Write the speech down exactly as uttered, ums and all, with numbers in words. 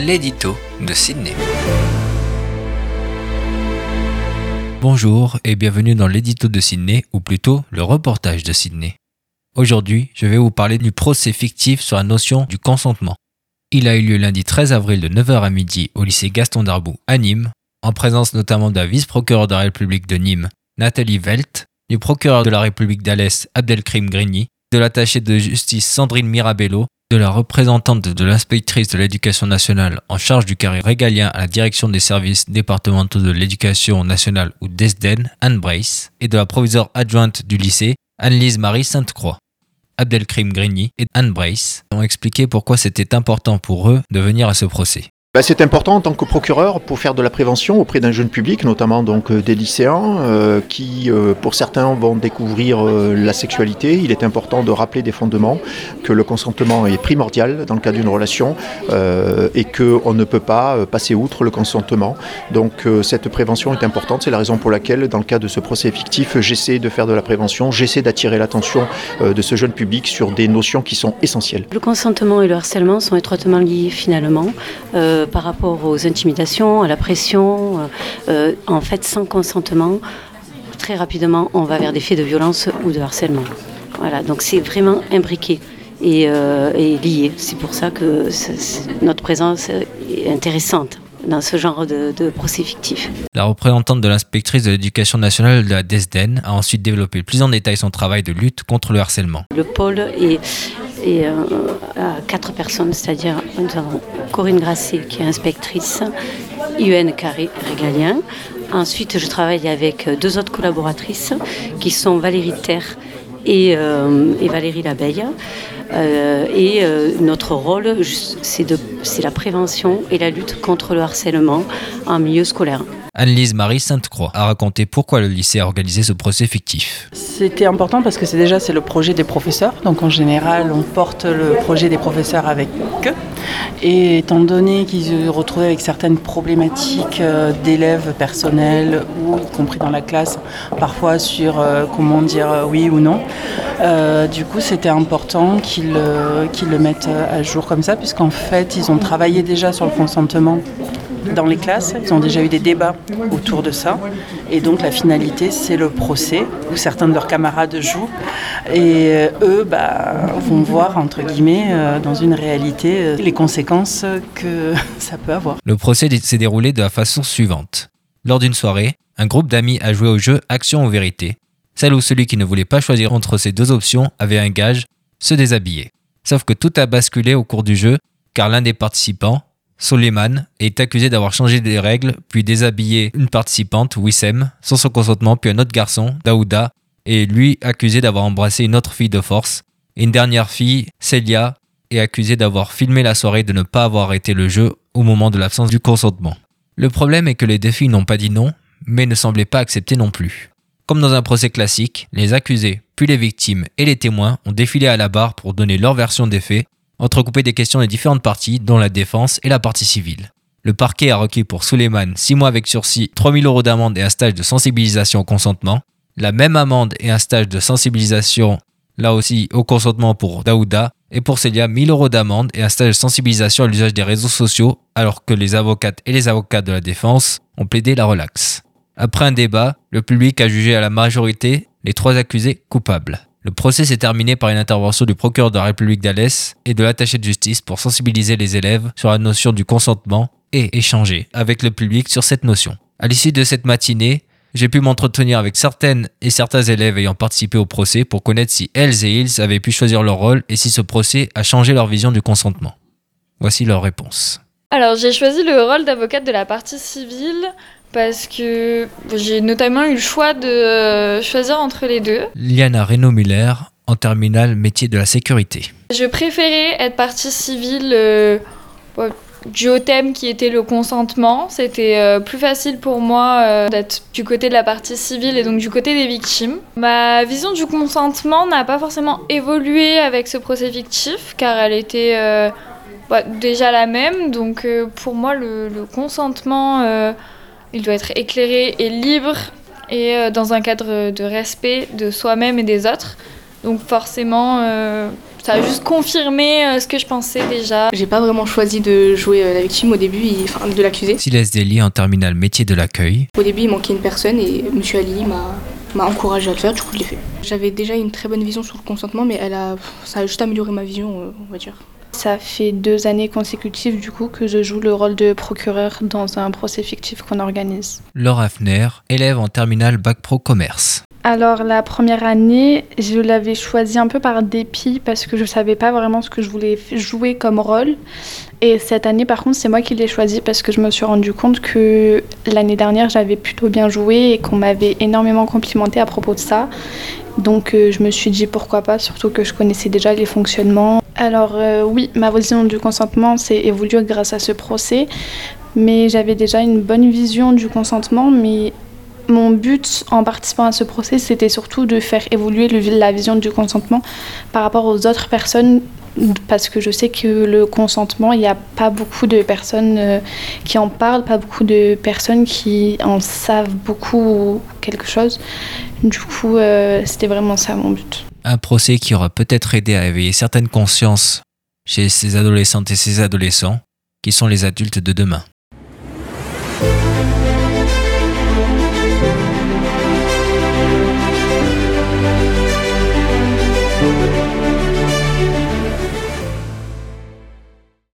l'édito de Sydney. Bonjour et bienvenue dans l'édito de Sydney, ou plutôt le reportage de Sydney. Aujourd'hui, je vais vous parler du procès fictif sur la notion du consentement. Il a eu lieu lundi treize avril de neuf heures à midi au lycée Gaston Darboux à Nîmes, en présence notamment de la vice-procureure de la République de Nîmes, Nathalie Velt, du procureur de la République d'Alès, Abdelkrim Grigny, de l'attachée de justice Sandrine Mirabello, de la représentante de l'inspectrice de l'éducation nationale en charge du carré régalien à la direction des services départementaux de l'éducation nationale ou D E S D E N, Anne Brace, et de la proviseure adjointe du lycée, Anne-Lise Marie Sainte-Croix. Abdelkrim Grigny et Anne Brace ont expliqué pourquoi c'était important pour eux de venir à ce procès. Ben, c'est important en tant que procureur pour faire de la prévention auprès d'un jeune public, notamment donc des lycéens euh, qui, euh, pour certains, vont découvrir euh, la sexualité. Il est important de rappeler des fondements, que le consentement est primordial dans le cas d'une relation euh, et qu'on ne peut pas passer outre le consentement. Donc euh, cette prévention est importante, c'est la raison pour laquelle, dans le cas de ce procès fictif, j'essaie de faire de la prévention, j'essaie d'attirer l'attention euh, de ce jeune public sur des notions qui sont essentielles. Le consentement et le harcèlement sont étroitement liés finalement. Euh, par rapport aux intimidations, à la pression, euh, en fait sans consentement, très rapidement on va vers des faits de violence ou de harcèlement. Voilà, donc c'est vraiment imbriqué et, euh, et lié. C'est pour ça que notre présence est intéressante dans ce genre de, de procès fictif. La représentante de l'inspectrice de l'éducation nationale de la D E S D E N a ensuite développé plus en détail son travail de lutte contre le harcèlement. Le pôle est, est euh, à quatre personnes, c'est-à-dire nous avons Corinne Grasset qui est inspectrice, U N Carré Régalien. Ensuite, je travaille avec deux autres collaboratrices qui sont Valérie Terre et, euh, et Valérie Labeille. Euh, et euh, notre rôle, c'est, de, c'est la prévention et la lutte contre le harcèlement en milieu scolaire. Anne-Lise Marie Sainte-Croix a raconté pourquoi le lycée a organisé ce procès fictif. C'était important parce que c'est déjà c'est le projet des professeurs, donc en général on porte le projet des professeurs avec eux. Et étant donné qu'ils se retrouvaient avec certaines problématiques euh, d'élèves personnels ou y compris dans la classe, parfois sur euh, comment dire euh, oui ou non, euh, du coup c'était important qu'ils, euh, qu'ils le mettent à jour comme ça, puisqu'en fait ils ont travaillé déjà sur le consentement dans les classes, ils ont déjà eu des débats autour de ça, et donc la finalité c'est le procès où certains de leurs camarades jouent et eux bah, vont voir entre guillemets euh, dans une réalité euh, les conséquences que ça peut avoir. Le procès s'est déroulé de la façon suivante. Lors d'une soirée, un groupe d'amis a joué au jeu Action ou Vérité. Celle où celui qui ne voulait pas choisir entre ces deux options avait un gage, se déshabiller. Sauf que tout a basculé au cours du jeu car l'un des participants, Soleiman, est accusé d'avoir changé les règles, puis déshabillé une participante, Wissem, sans son consentement, puis un autre garçon, Daouda, est lui accusé d'avoir embrassé une autre fille de force. Et une dernière fille, Célia, est accusée d'avoir filmé la soirée et de ne pas avoir arrêté le jeu au moment de l'absence du consentement. Le problème est que les deux filles n'ont pas dit non, mais ne semblaient pas accepter non plus. Comme dans un procès classique, les accusés, puis les victimes et les témoins ont défilé à la barre pour donner leur version des faits, entrecoupé des questions des différentes parties, dont la défense et la partie civile. Le parquet a requis pour Soleiman six mois avec sursis, trois mille euros d'amende et un stage de sensibilisation au consentement. La même amende et un stage de sensibilisation, là aussi au consentement pour Daouda, et pour Célia, mille euros d'amende et un stage de sensibilisation à l'usage des réseaux sociaux, alors que les avocates et les avocats de la défense ont plaidé la relaxe. Après un débat, le public a jugé à la majorité les trois accusés coupables. Le procès s'est terminé par une intervention du procureur de la République d'Alès et de l'attaché de justice pour sensibiliser les élèves sur la notion du consentement et échanger avec le public sur cette notion. À l'issue de cette matinée, j'ai pu m'entretenir avec certaines et certains élèves ayant participé au procès pour connaître si elles et ils avaient pu choisir leur rôle et si ce procès a changé leur vision du consentement. Voici leur réponse. Alors j'ai choisi le rôle d'avocate de la partie civile parce que j'ai notamment eu le choix de choisir entre les deux. Liana Reynaud-Muller, en terminale métier de la sécurité. Je préférais être partie civile euh, ouais, dû au thème qui était le consentement. C'était euh, plus facile pour moi euh, d'être du côté de la partie civile et donc du côté des victimes. Ma vision du consentement n'a pas forcément évolué avec ce procès fictif car elle était euh, bah, déjà la même. Donc euh, pour moi le, le consentement... Euh, Il doit être éclairé et libre et dans un cadre de respect de soi-même et des autres. Donc forcément, euh, ça a juste confirmé euh, ce que je pensais déjà. J'ai pas vraiment choisi de jouer euh, la victime au début, il, enfin de l'accusé. Silas Dely en terminale métier de l'accueil. Au début, il manquait une personne et Monsieur Ali m'a, m'a encouragé à le faire, du coup je l'ai fait. J'avais déjà une très bonne vision sur le consentement, mais elle a, ça a juste amélioré ma vision, euh, on va dire. Ça fait deux années consécutives du coup que je joue le rôle de procureur dans un procès fictif qu'on organise. Laure Hafner, élève en terminale bac pro commerce. Alors la première année, je l'avais choisi un peu par dépit parce que je savais pas vraiment ce que je voulais jouer comme rôle. Et cette année par contre, c'est moi qui l'ai choisi parce que je me suis rendu compte que l'année dernière, j'avais plutôt bien joué et qu'on m'avait énormément complimenté à propos de ça. Donc euh, je me suis dit pourquoi pas, surtout que je connaissais déjà les fonctionnements. Alors euh, oui, ma vision du consentement s'est évoluée grâce à ce procès, mais j'avais déjà une bonne vision du consentement, mais mon but en participant à ce procès, c'était surtout de faire évoluer le, la vision du consentement par rapport aux autres personnes, parce que je sais que le consentement, il n'y a pas beaucoup de personnes euh, qui en parlent, pas beaucoup de personnes qui en savent beaucoup ou quelque chose. Du coup, euh, c'était vraiment ça mon but. Un procès qui aura peut-être aidé à éveiller certaines consciences chez ces adolescentes et ces adolescents qui sont les adultes de demain.